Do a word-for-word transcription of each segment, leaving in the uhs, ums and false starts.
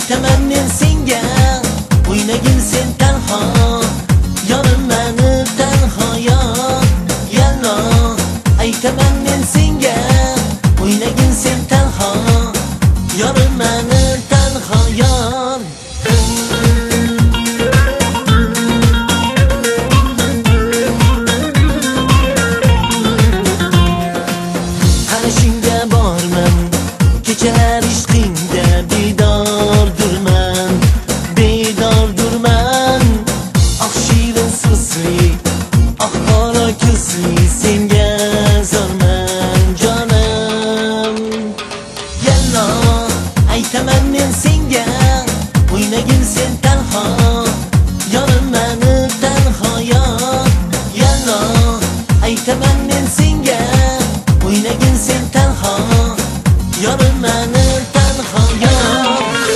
aytaman men senga, o'ynagin sen tanho, yorim meni tanho yor. Yallo, aytaman men senga, o'ynagin sen tanho, yorim meni tanho yor. Qarashingga borman, kechalar ishqingda bedordurman, bedordurman. Ah shirin so'zli, ah qora ko'zli, senga zorman jonim. Yallo, aytaman men senga, o'ynagin sen tanho, yorim meni tanho yor. Yallo, aytaman men senga, o'ynagin sen tanho, yorim meni tanho yor.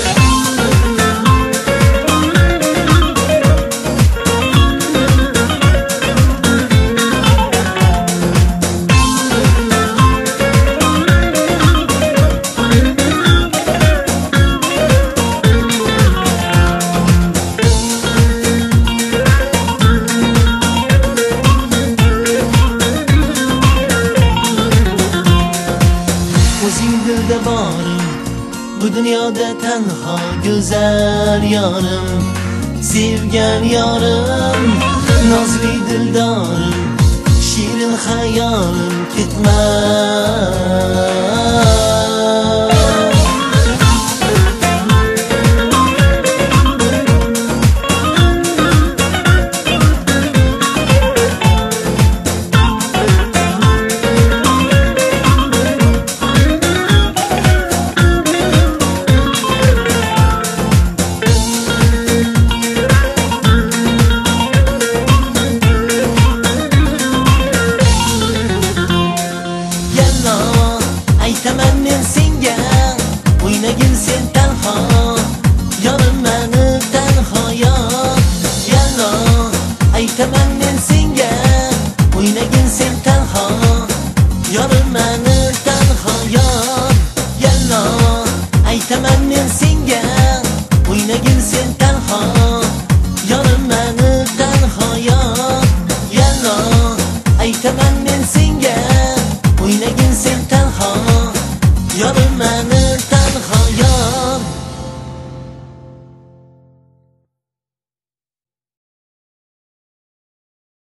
O'zing dilda borim, bu dunyoda tanho go'zal yorim, sevgan yorim, nozli dildorim, shirin xayolim ketma. Aytaman men senga, o'ynagin sen tanho, yorim meni tanho yor. Yallo, aytaman men senga, o'ynagin sen tanho, yorim meni tanho yor. Yallo, aytaman men senga,